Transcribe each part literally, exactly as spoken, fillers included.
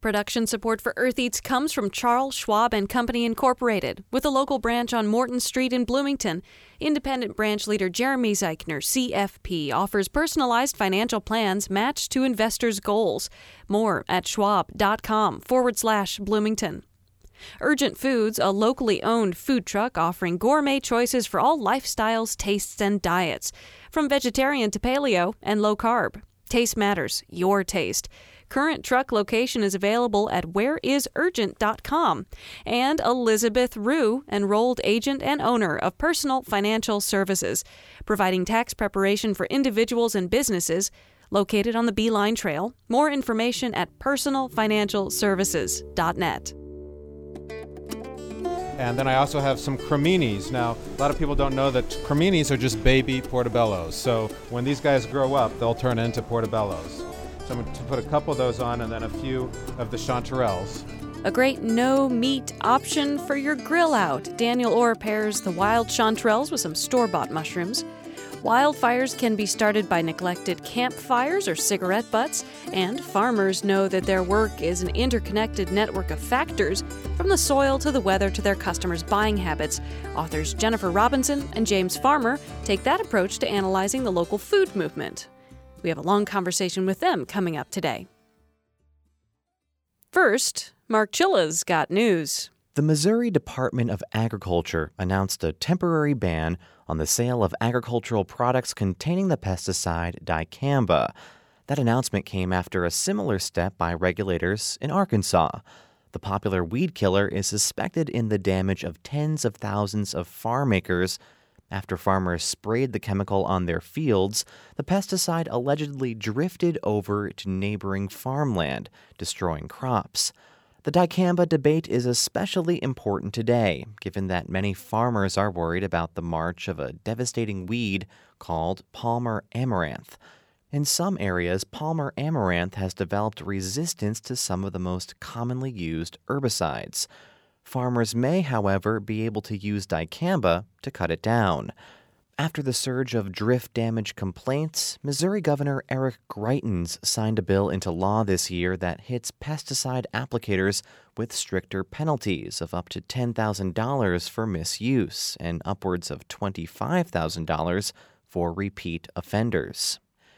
Production support for Earth Eats comes from Charles Schwab and Company Incorporated, with a local branch on Morton Street in Bloomington. Independent branch leader Jeremy Zeichner, C F P, offers personalized financial plans matched to investors' goals. More at schwab.com forward slash Bloomington. Urgent Foods, a locally owned food truck offering gourmet choices for all lifestyles, tastes, and diets. From vegetarian to paleo and low carb. Taste matters, your taste. Current truck location is available at where is urgent dot com. And Elizabeth Rue, enrolled agent and owner of Personal Financial Services, providing tax preparation for individuals and businesses, located on the Beeline Trail. More information at personal financial services dot net. And then I also have some creminis. Now, a lot of people don't know that creminis are just baby portobellos. So when these guys grow up, they'll turn into portobellos. So I'm going to put a couple of those on and then a few of the chanterelles. A great no-meat option for your grill out. Daniel Orr pairs the wild chanterelles with some store-bought mushrooms. Wildfires can be started by neglected campfires or cigarette butts, and farmers know that their work is an interconnected network of factors, from the soil to the weather to their customers' buying habits. Authors Jennifer Robinson and James Farmer take that approach to analyzing the local food movement. We have a long conversation with them coming up today. First, Mark Chilla's got news. The Missouri Department of Agriculture announced a temporary ban on the sale of agricultural products containing the pesticide dicamba. That announcement came after a similar step by regulators in Arkansas. The popular weed killer is suspected in the damage of tens of thousands of farm acres. After farmers sprayed the chemical on their fields, the pesticide allegedly drifted over to neighboring farmland, destroying crops. The dicamba debate is especially important today, given that many farmers are worried about the march of a devastating weed called Palmer amaranth. In some areas, Palmer amaranth has developed resistance to some of the most commonly used herbicides. Farmers may, however, be able to use dicamba to cut it down. After the surge of drift damage complaints, Missouri Governor Eric Greitens signed a bill into law this year that hits pesticide applicators with stricter penalties of up to ten thousand dollars for misuse and upwards of twenty-five thousand dollars for repeat offenders.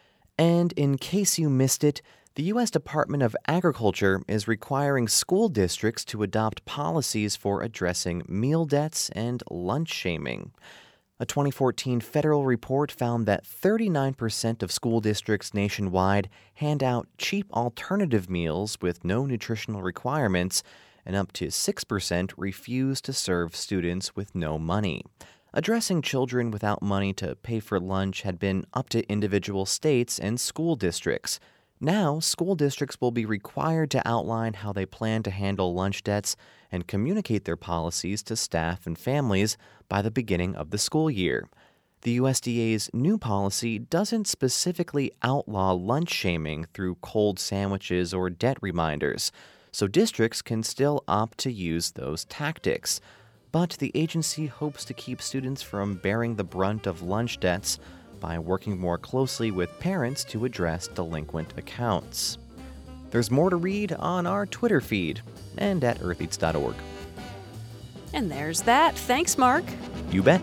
And in case you missed it, the U S Department of Agriculture is requiring school districts to adopt policies for addressing meal debts and lunch shaming. A twenty fourteen federal report found that thirty-nine percent of school districts nationwide hand out cheap alternative meals with no nutritional requirements, and up to six percent refuse to serve students with no money. Addressing children without money to pay for lunch had been up to individual states and school districts. Now, school districts will be required to outline how they plan to handle lunch debts and communicate their policies to staff and families by the beginning of the school year. The U S D A's new policy doesn't specifically outlaw lunch shaming through cold sandwiches or debt reminders, so districts can still opt to use those tactics. But the agency hopes to keep students from bearing the brunt of lunch debts by working more closely with parents to address delinquent accounts. There's more to read on our Twitter feed and at earth eats dot org. And there's that. Thanks, Mark. You bet.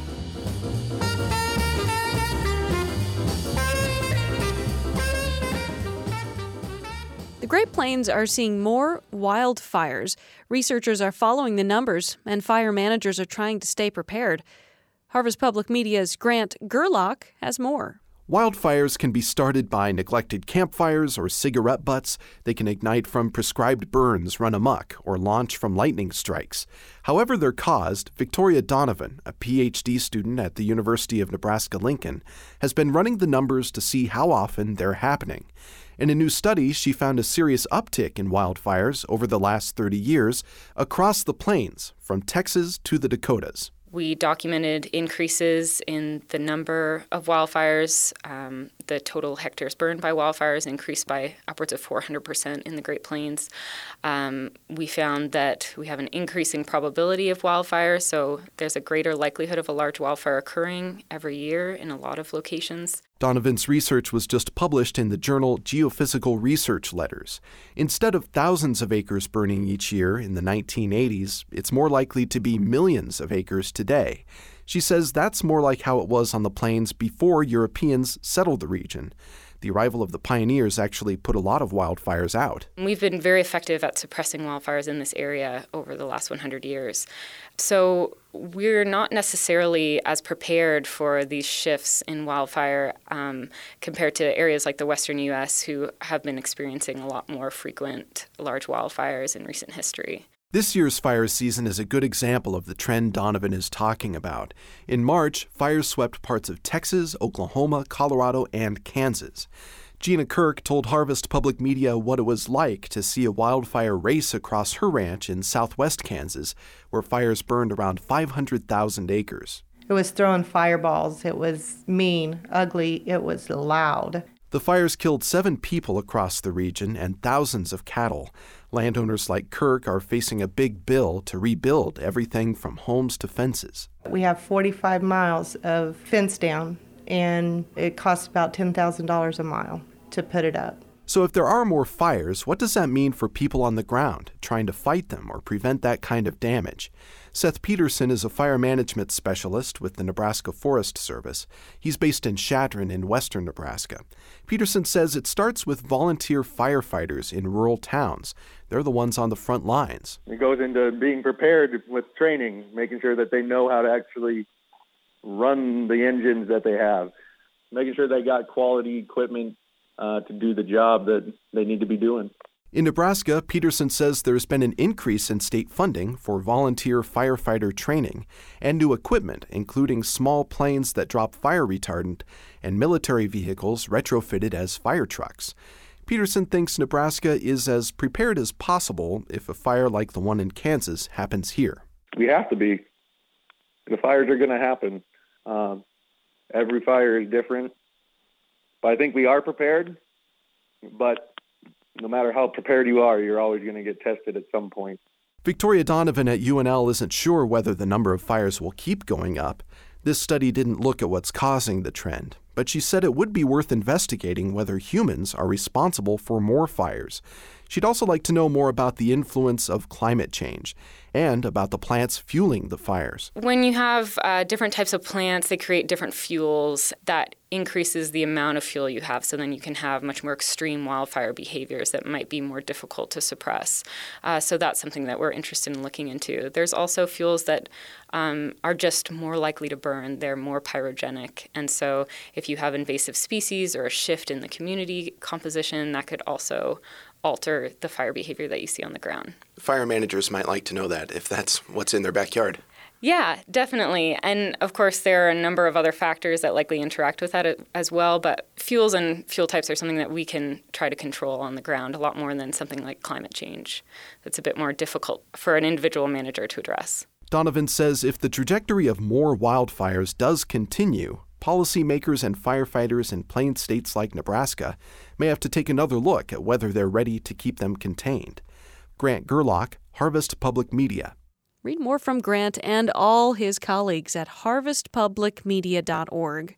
The Great Plains are seeing more wildfires. Researchers are following the numbers, and fire managers are trying to stay prepared. Harvest Public Media's Grant Gerlach has more. Wildfires can be started by neglected campfires or cigarette butts. They can ignite from prescribed burns run amok or launch from lightning strikes. However they're caused, Victoria Donovan, a P H D student at the University of Nebraska-Lincoln, has been running the numbers to see how often they're happening. In a new study, she found a serious uptick in wildfires over the last thirty years across the plains, from Texas to the Dakotas. We documented increases in the number of wildfires, um, the total hectares burned by wildfires increased by upwards of four hundred percent in the Great Plains. Um, we found that we have an increasing probability of wildfires, so there's a greater likelihood of a large wildfire occurring every year in a lot of locations. Donovan's research was just published in the journal Geophysical Research Letters. Instead of thousands of acres burning each year in the nineteen eighties, it's more likely to be millions of acres today. She says that's more like how it was on the plains before Europeans settled the region. The arrival of the pioneers actually put a lot of wildfires out. We've been very effective at suppressing wildfires in this area over the last one hundred years. So we're not necessarily as prepared for these shifts in wildfire um, compared to areas like the western U S who have been experiencing a lot more frequent large wildfires in recent history. This year's fire season is a good example of the trend Donovan is talking about. In March, fires swept parts of Texas, Oklahoma, Colorado, and Kansas. Gina Kirk told Harvest Public Media what it was like to see a wildfire race across her ranch in southwest Kansas, where fires burned around five hundred thousand acres. It was throwing fireballs. It was mean, ugly. It was loud. The fires killed seven people across the region and thousands of cattle. Landowners like Kirk are facing a big bill to rebuild everything from homes to fences. We have forty-five miles of fence down, and it costs about ten thousand dollars a mile to put it up. So if there are more fires, what does that mean for people on the ground trying to fight them or prevent that kind of damage? Seth Peterson is a fire management specialist with the Nebraska Forest Service. He's based in Chadron in western Nebraska. Peterson says it starts with volunteer firefighters in rural towns. They're the ones on the front lines. It goes into being prepared with training, making sure that they know how to actually run the engines that they have, making sure they got quality equipment uh, to do the job that they need to be doing. In Nebraska, Peterson says there's been an increase in state funding for volunteer firefighter training and new equipment, including small planes that drop fire retardant and military vehicles retrofitted as fire trucks. Peterson thinks Nebraska is as prepared as possible if a fire like the one in Kansas happens here. We have to be. The fires are going to happen. Um, every fire is different. But I think we are prepared, but no matter how prepared you are, you're always going to get tested at some point. Victoria Donovan at U N L isn't sure whether the number of fires will keep going up. This study didn't look at what's causing the trend, but she said it would be worth investigating whether humans are responsible for more fires. She'd also like to know more about the influence of climate change and about the plants fueling the fires. When you have uh, different types of plants, they create different fuels that increases the amount of fuel you have, so then you can have much more extreme wildfire behaviors that might be more difficult to suppress. Uh, so that's something that we're interested in looking into. There's also fuels that um, are just more likely to burn. They're more pyrogenic. And so if you have invasive species or a shift in the community composition, that could also alter the fire behavior that you see on the ground. Fire managers might like to know that if that's what's in their backyard. Yeah, definitely. And of course, there are a number of other factors that likely interact with that as well. But fuels and fuel types are something that we can try to control on the ground a lot more than something like climate change. That's a bit more difficult for an individual manager to address. Donovan says if the trajectory of more wildfires does continue, policymakers and firefighters in plain states like Nebraska may have to take another look at whether they're ready to keep them contained. Grant Gerlach, Harvest Public Media. Read more from Grant and all his colleagues at harvest public media dot org.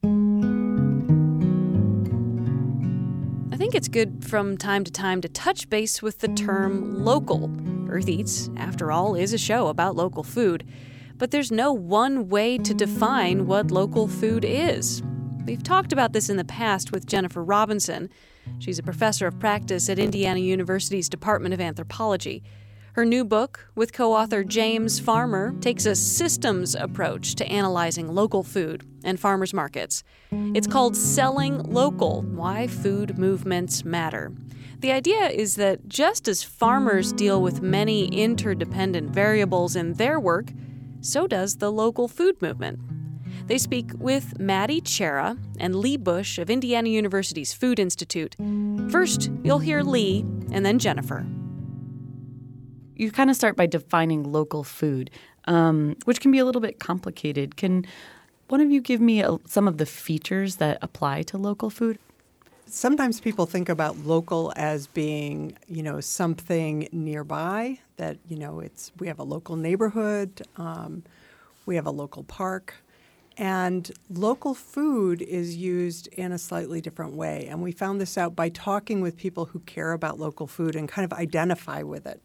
I think it's good from time to time to touch base with the term local. Earth Eats, after all, is a show about local food. But there's no one way to define what local food is. We've talked about this in the past with Jennifer Robinson. She's a professor of practice at Indiana University's Department of Anthropology. Her new book, with co-author James Farmer, takes a systems approach to analyzing local food and farmers markets. It's called Selling Local: Why Food Movements Matter. The idea is that just as farmers deal with many interdependent variables in their work, so does the local food movement. They speak with Maddie Chera and Lee Bush of Indiana University's Food Institute. First, you'll hear Lee, and then Jennifer. You kind of start by defining local food, um, which can be a little bit complicated. Can one of you give me a, some of the features that apply to local food? sometimes people think about local as being, you know, something nearby that, you know, it's we have a local neighborhood, um, we have a local park, and local food is used in a slightly different way. And we found this out by talking with people who care about local food and kind of identify with it.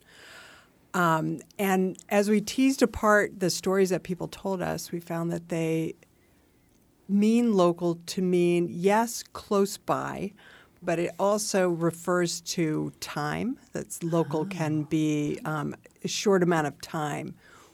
Um, and as we teased apart the stories that people told us, we found that they mean local to mean, yes, close by, but it also refers to time. That's local oh. can be um, a short amount of time.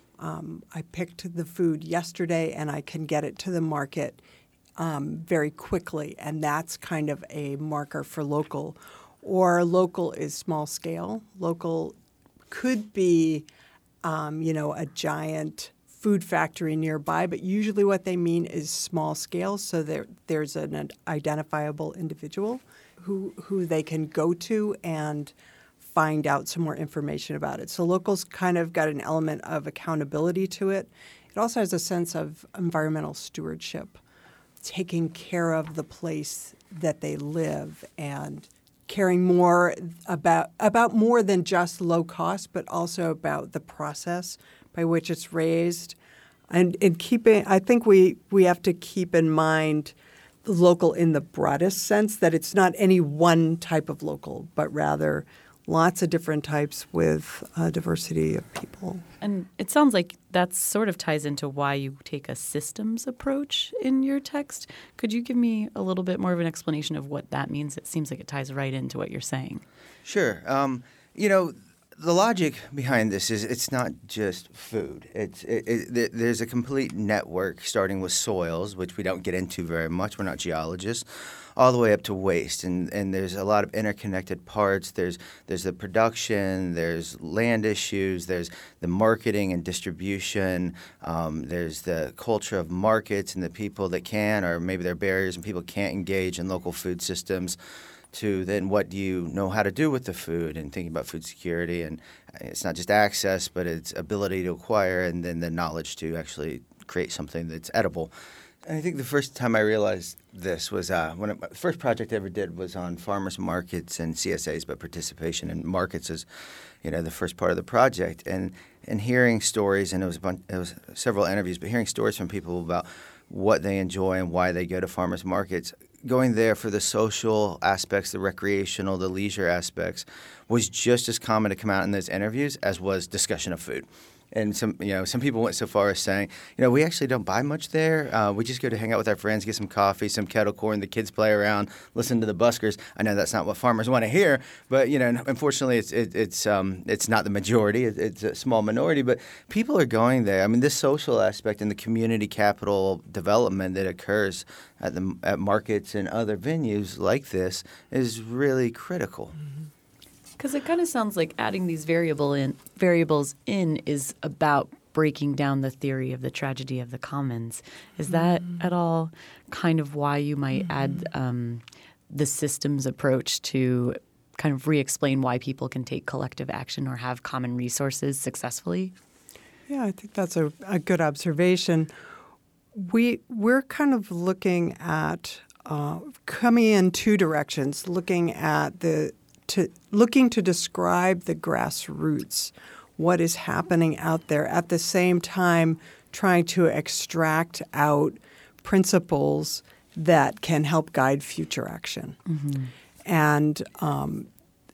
Um, I picked the food yesterday and I can get it to the market um, very quickly, and that's kind of a marker for local. Or local is small scale. Local could be, um, you know, a giant food factory nearby, but usually what they mean is small scale, so there, there's an identifiable individual who who they can go to and find out some more information about it. So local's kind of got an element of accountability to it. It also has a sense of environmental stewardship, taking care of the place that they live and caring more about about more than just low cost, but also about the process by which it's raised. And in keeping, I think we, we have to keep in mind the local in the broadest sense, that it's not any one type of local, but rather lots of different types with a diversity of people. And it sounds like that sort of ties into why you take a systems approach in your text. Could you give me a little bit more of an explanation of what that means? It seems like it ties right into what you're saying. Sure. Um, you know, the logic behind this is it's not just food. It's it, it, there's a complete network starting with soils, which we don't get into very much. We're not geologists. All the way up to waste, and, and there's a lot of interconnected parts. There's there's the production, there's land issues, there's the marketing and distribution, um, there's the culture of markets and the people that can, or maybe there are barriers and people can't engage in local food systems, to then what do you know how to do with the food, and thinking about food security. And it's not just access, but it's ability to acquire and then the knowledge to actually create something that's edible. I think the first time I realized this was uh, when it, the first project I ever did was on farmers markets and C S As, but participation in markets is, you know, the first part of the project. And and hearing stories, and it was a bunch, it was several interviews, but hearing stories from people about what they enjoy and why they go to farmers markets, going there for the social aspects, the recreational, the leisure aspects, was just as common to come out in those interviews as was discussion of food. And some, you know, some people went so far as saying, you know, we actually don't buy much there. Uh, we just go to hang out with our friends, get some coffee, some kettle corn. The kids play around, listen to the buskers. I know that's not what farmers want to hear, but you know, unfortunately, it's it, it's um, it's not the majority. It, it's a small minority, but people are going there. I mean, this social aspect and the community capital development that occurs at the at markets and other venues like this is really critical. Mm-hmm. Because it kind of sounds like adding these variable in, variables in is about breaking down the theory of the tragedy of the commons. Is that mm-hmm. at all kind of why you might mm-hmm. add um, the systems approach to kind of re-explain why people can take collective action or have common resources successfully? Yeah, I think that's a, a good observation. We, we're kind of looking at uh, coming in two directions, looking at the To, looking to describe the grassroots, what is happening out there, at the same time trying to extract out principles that can help guide future action. Mm-hmm. And um,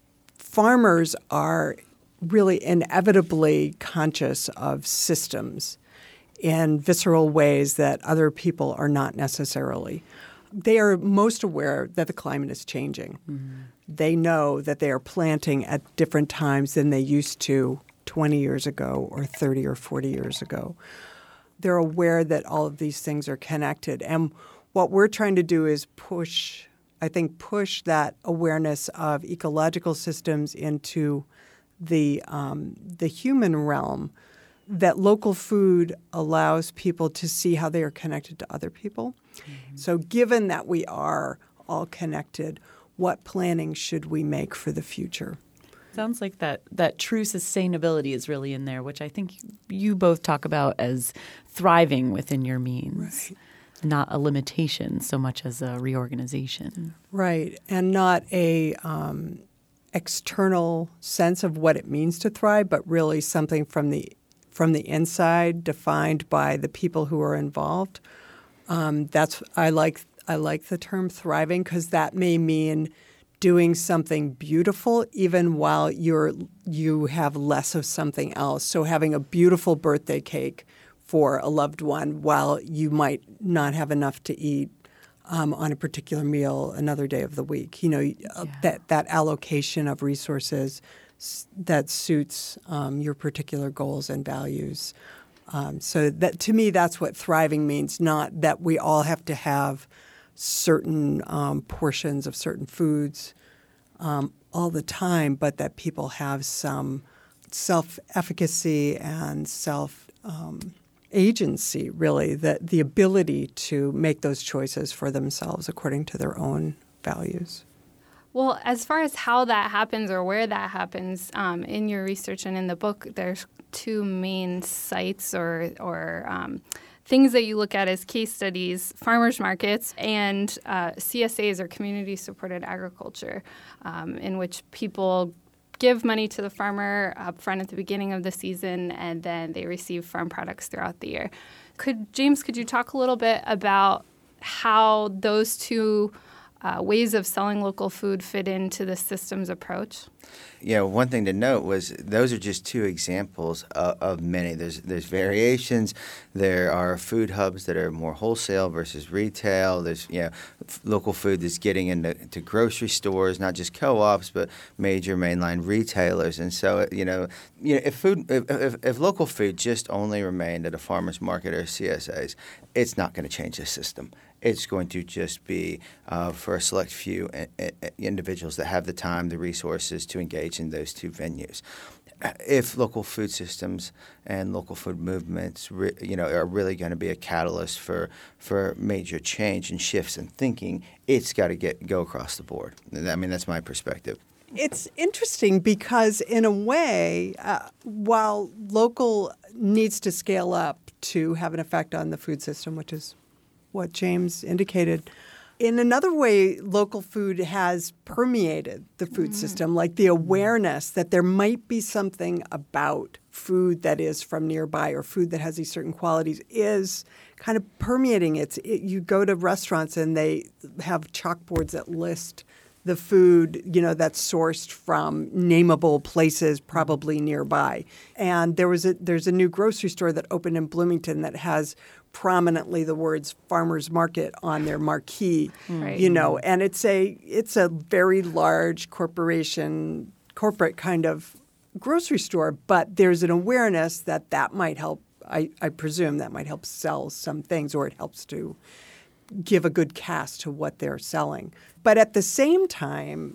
farmers are really inevitably conscious of systems in visceral ways that other people are not necessarily. They are most aware that the climate is changing. Mm-hmm. They know that they are planting at different times than they used to twenty years ago or thirty or forty years ago. They're aware that all of these things are connected. And what we're trying to do is push, I think, push that awareness of ecological systems into the um, the human realm, that local food allows people to see how they are connected to other people. Mm-hmm. So given that we are all connected, what planning should we make for the future? Sounds like that, that true sustainability is really in there, which I think you both talk about as thriving within your means. Right. not a limitation so much as a reorganization. Right, and not a um, external sense of what it means to thrive, but really something from the from the inside, defined by the people who are involved. Um, that's I like I like the term thriving because that may mean doing something beautiful even while you're you have less of something else. So having a beautiful birthday cake for a loved one while you might not have enough to eat um, on a particular meal another day of the week. You know, yeah. that that allocation of resources that suits um, your particular goals and values. Um, so that to me, that's what thriving means. Not that we all have to have certain um, portions of certain foods um, all the time, but that people have some self-efficacy and self um, agency, really, that the ability to make those choices for themselves according to their own values. Well, as far as how that happens or where that happens, um, in your research and in the book, there's two main sites or, or um, things that you look at as case studies: farmers markets and uh, C S As, or community-supported agriculture, um, in which people give money to the farmer up front at the beginning of the season, and then they receive farm products throughout the year. Could James, could you talk a little bit about how those two uh, ways of selling local food fit into the system's approach? Yeah, one thing to note was those are just two examples of, of many. There's there's variations. There are food hubs that are more wholesale versus retail. There's you know f- local food that's getting into to grocery stores, not just co-ops, but major mainline retailers. And so you know, you know if food if, if, if local food just only remained at a farmer's market or C S As, it's not going to change the system. It's going to just be uh, for a select few uh, uh, individuals that have the time, the resources to engage in those two venues. If local food systems and local food movements, re- you know, are really going to be a catalyst for for major change and shifts in thinking, it's got to get go across the board. I mean, that's my perspective. It's interesting because, in a way, uh, while local needs to scale up to have an effect on the food system, which is what James indicated, in another way, local food has permeated the food mm. system, like the awareness that there might be something about food that is from nearby or food that has these certain qualities is kind of permeating it. it you go to restaurants and they have chalkboards that list the food, you know, that's sourced from nameable places probably nearby. And there was a there's a new grocery store that opened in Bloomington that has prominently the words farmers market on their marquee, right. you know, and it's a it's a very large corporation, corporate kind of grocery store, but there's an awareness that that might help, I, I presume that might help sell some things, or it helps to give a good cast to what they're selling. But at the same time,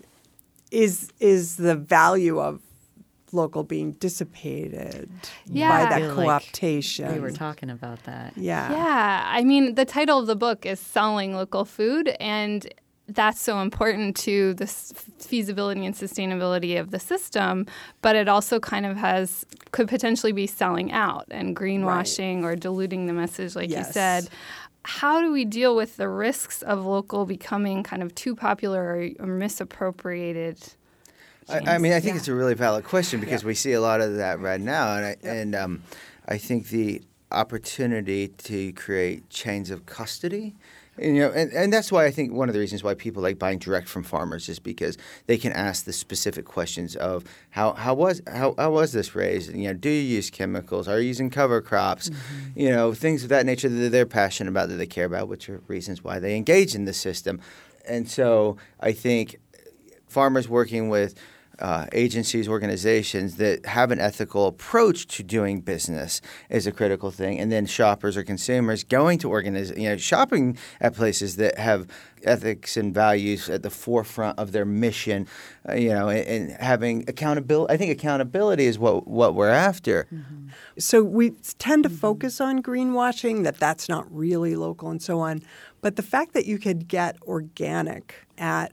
is is the value of local being dissipated yeah. by that co-optation. Like we were talking about that. Yeah. Yeah. I mean, the title of the book is Selling Local Food, and that's so important to the feasibility and sustainability of the system, but it also kind of has could potentially be selling out and greenwashing right. or diluting the message, like yes. you said. How do we deal with the risks of local becoming kind of too popular or, or misappropriated? I, I mean, I think yeah. it's a really valid question because yeah. we see a lot of that right now, and I, yep. and um, I think the opportunity to create chains of custody, and, you know, and, and that's why I think one of the reasons why people like buying direct from farmers is because they can ask the specific questions of how how was how, how was this raised? You know, do you use chemicals? Are you using cover crops? Mm-hmm. You know, things of that nature that they're passionate about, that they care about, which are reasons why they engage in the system. And so I think farmers working with Uh, agencies, organizations that have an ethical approach to doing business is a critical thing. And then shoppers or consumers going to organize, you know, shopping at places that have ethics and values at the forefront of their mission, uh, you know, and, and having accountability. I think accountability is what, what we're after. Mm-hmm. So we tend to focus on greenwashing, that that's not really local and so on. But the fact that you could get organic at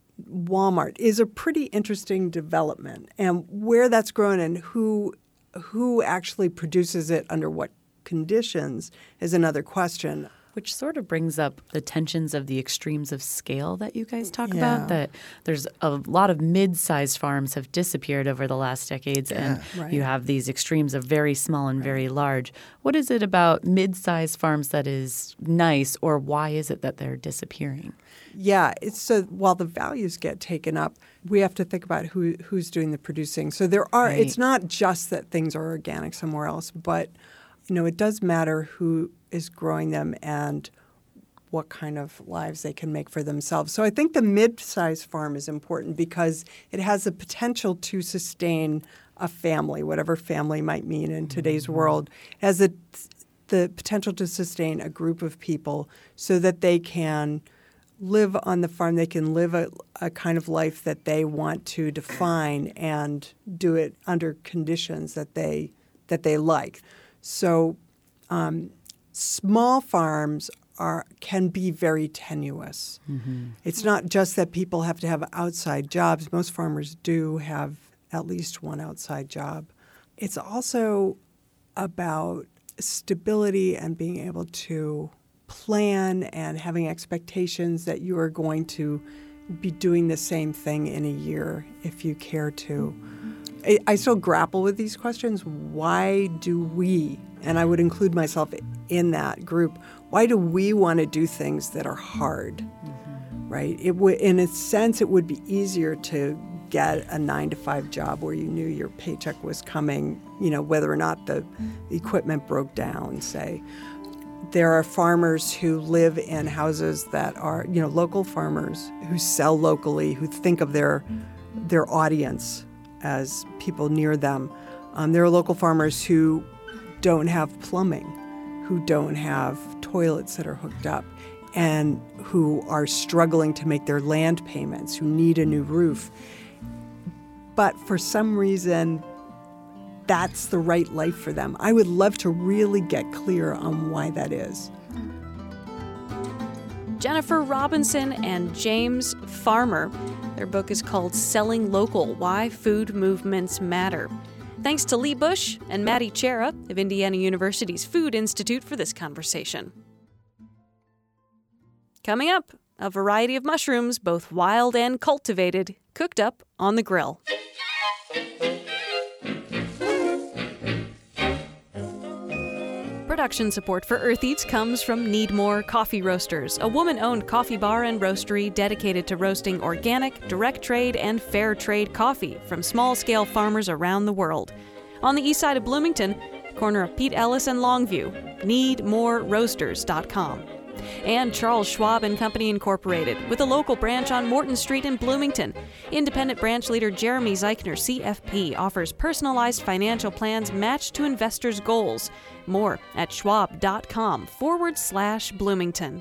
Walmart is a pretty interesting development, and where that's grown and who who actually produces it under what conditions is another question. Which sort of brings up the tensions of the extremes of scale that you guys talk Yeah. about, that there's a lot of mid-sized farms have disappeared over the last decades, and Right. you have these extremes of very small and very large. What is it about mid-sized farms that is nice, or why is it that they're disappearing? Yeah, it's so while the values get taken up, we have to think about who who's doing the producing. So there are Right. it's not just that things are organic somewhere else, but you know, it does matter who is growing them and what kind of lives they can make for themselves. So I think the mid-sized farm is important because it has the potential to sustain a family, whatever family might mean in today's mm-hmm. world. It has the, the potential to sustain a group of people so that they can live on the farm. They can live a, a kind of life that they want to define and do it under conditions that they that they like. So um, small farms are can be very tenuous. Mm-hmm. It's not just that people have to have outside jobs. Most farmers do have at least one outside job. It's also about stability and being able to plan and having expectations that you are going to be doing the same thing in a year if you care to. I, I still grapple with these questions. Why do we, and I would include myself in that group, why do we want to do things that are hard, mm-hmm. right? It would, in a sense, it would be easier to get a nine to five job where you knew your paycheck was coming, you know, whether or not the, the equipment broke down, say. There are farmers who live in houses that are, you know, local farmers who sell locally, who think of their their audience as people near them. Um, there are local farmers who don't have plumbing, who don't have toilets that are hooked up, and who are struggling to make their land payments, who need a new roof. But for some reason, that's the right life for them. I would love to really get clear on why that is. Jennifer Robinson and James Farmer. Their book is called Selling Local: Why Food Movements Matter. Thanks to Lee Bush and Maddie Chera of Indiana University's Food Institute for this conversation. Coming up, a variety of mushrooms, both wild and cultivated, cooked up on the grill. Production support for Earth Eats comes from Need More Coffee Roasters, a woman-owned coffee bar and roastery dedicated to roasting organic, direct trade, and fair trade coffee from small-scale farmers around the world. On the east side of Bloomington, corner of Pete Ellis and Longview, need more roasters dot com. And Charles Schwab and Company Incorporated, with a local branch on Morton Street in Bloomington. Independent branch leader Jeremy Zeichner, C F P, offers personalized financial plans matched to investors' goals. More at schwab.com forward slash Bloomington.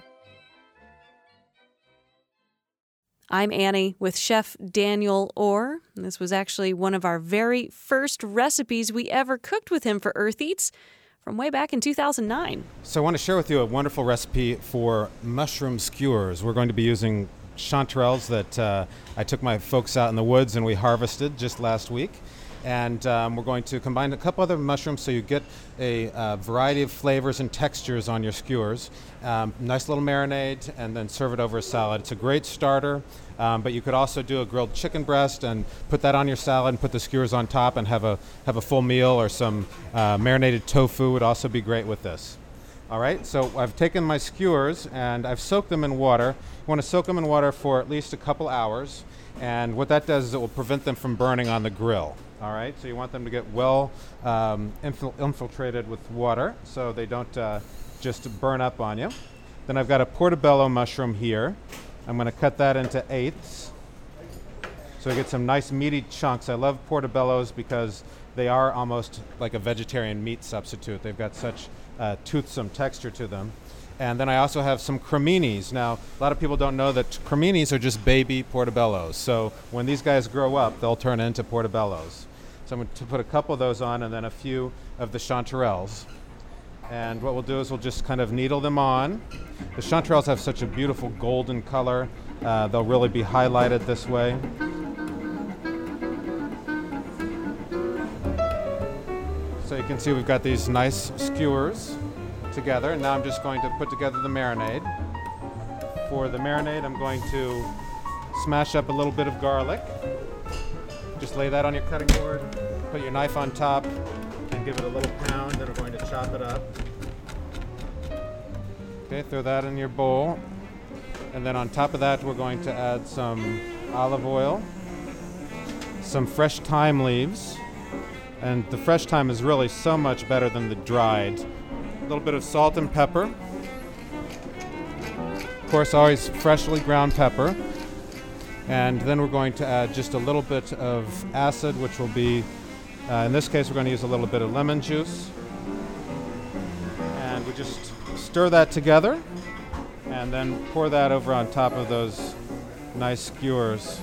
I'm Annie with Chef Daniel Orr. This was actually one of our very first recipes we ever cooked with him for Earth Eats, from way back in two thousand nine. So I want to share with you a wonderful recipe for mushroom skewers. We're going to be using chanterelles that uh, I took my folks out in the woods and we harvested just last week. And um, we're going to combine a couple other mushrooms so you get a uh, variety of flavors and textures on your skewers. Um, nice little marinade, and then serve it over a salad. It's a great starter, um, but you could also do a grilled chicken breast and put that on your salad and put the skewers on top and have a have a full meal, or some uh, marinated tofu would also be great with this. All right, so I've taken my skewers and I've soaked them in water. You want to soak them in water for at least a couple hours, and what that does is it will prevent them from burning on the grill. All right, so you want them to get well um, infil- infiltrated with water so they don't uh, just burn up on you. Then I've got a portobello mushroom here. I'm going to cut that into eighths so you get some nice meaty chunks. I love portobellos because they are almost like a vegetarian meat substitute. They've got such uh, toothsome texture to them. And then I also have some creminis. Now, a lot of people don't know that creminis are just baby portobellos. So when these guys grow up, they'll turn into portobellos. So I'm going to put a couple of those on, and then a few of the chanterelles. And what we'll do is we'll just kind of needle them on. The chanterelles have such a beautiful golden color. Uh, they'll really be highlighted this way. So you can see we've got these nice skewers together. And now I'm just going to put together the marinade. For the marinade, I'm going to smash up a little bit of garlic. Just lay that on your cutting board, put your knife on top, and give it a little pound. Then we're going to chop it up. Okay, throw that in your bowl. And then on top of that, we're going to add some olive oil, some fresh thyme leaves. And the fresh thyme is really so much better than the dried. A little bit of salt and pepper. Of course, always freshly ground pepper. And then we're going to add just a little bit of acid, which will be, uh, in this case, we're going to use a little bit of lemon juice. And we just stir that together and then pour that over on top of those nice skewers.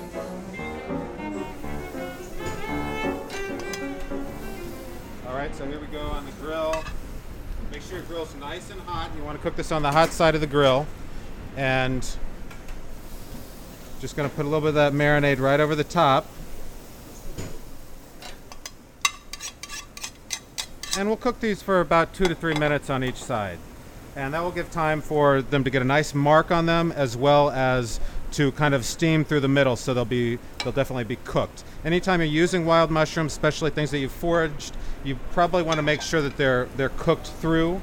All right, so here we go on the grill. Make sure your grill's nice and hot. You want to cook this on the hot side of the grill. And just going to put a little bit of that marinade right over the top. And we'll cook these for about two to three minutes on each side. And that will give time for them to get a nice mark on them, as well as to kind of steam through the middle, so they'll be they'll definitely be cooked. Anytime you're using wild mushrooms, especially things that you've foraged, you probably want to make sure that they're they're cooked through.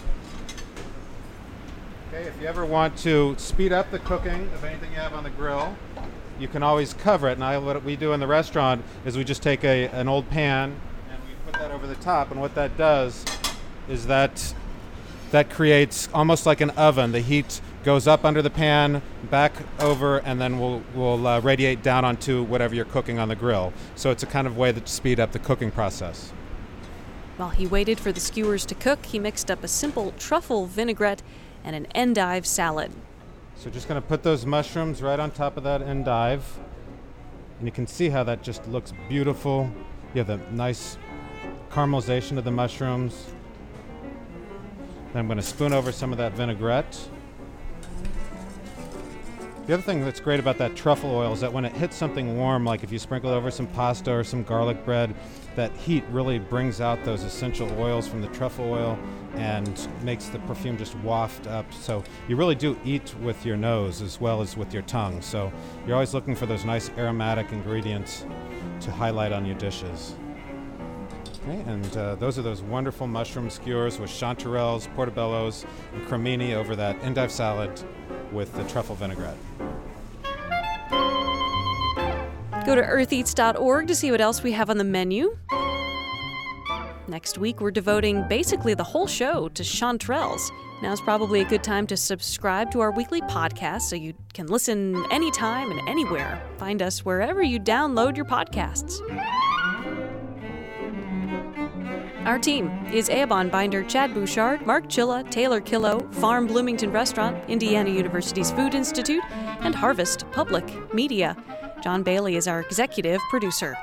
Okay, if you ever want to speed up the cooking of anything you have on the grill, you can always cover it. And I, what we do in the restaurant is we just take a an old pan and we put that over the top, and what that does is that that creates almost like an oven. The heat goes up under the pan, back over, and then will will uh, radiate down onto whatever you're cooking on the grill. So it's a kind of way to speed up the cooking process. While he waited for the skewers to cook, he mixed up a simple truffle vinaigrette and an endive salad. So just going to put those mushrooms right on top of that endive. And you can see how that just looks beautiful. You have the nice caramelization of the mushrooms. Then I'm going to spoon over some of that vinaigrette. The other thing that's great about that truffle oil is that when it hits something warm, like if you sprinkle it over some pasta or some garlic bread, that heat really brings out those essential oils from the truffle oil and makes the perfume just waft up. So you really do eat with your nose as well as with your tongue. So you're always looking for those nice aromatic ingredients to highlight on your dishes. Okay, and uh, those are those wonderful mushroom skewers with chanterelles, portobellos, and cremini over that endive salad with the truffle vinaigrette. Go to earth eats dot org to see what else we have on the menu. Next week, we're devoting basically the whole show to chanterelles. Now's probably a good time to subscribe to our weekly podcast so you can listen anytime and anywhere. Find us wherever you download your podcasts. Our team is Eobon Binder, Chad Bouchard, Mark Chilla, Taylor Killow, Farm Bloomington Restaurant, Indiana University's Food Institute, and Harvest Public Media. John Bailey is our executive producer.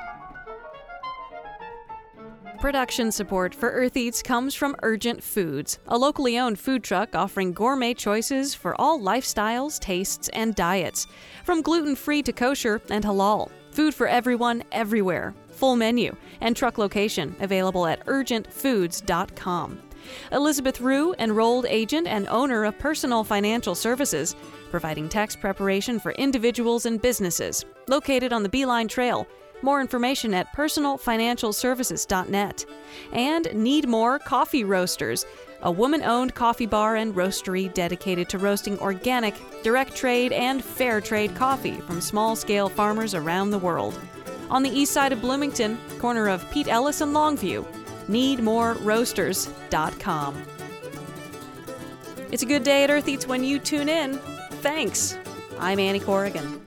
Production support for Earth Eats comes from Urgent Foods, a locally owned food truck offering gourmet choices for all lifestyles, tastes, and diets. From gluten-free to kosher and halal. Food for everyone, everywhere. Full menu and truck location available at urgent foods dot com. Elizabeth Rue, enrolled agent and owner of Personal Financial Services, providing tax preparation for individuals and businesses, located on the Beeline Trail. More information at personal financial services dot net. And Need More Coffee Roasters, a woman-owned coffee bar and roastery dedicated to roasting organic, direct trade, and fair trade coffee from small-scale farmers around the world. On the east side of Bloomington, corner of Pete Ellis and Longview, need more roasters dot com. It's a good day at Earth Eats when you tune in. Thanks. I'm Annie Corrigan.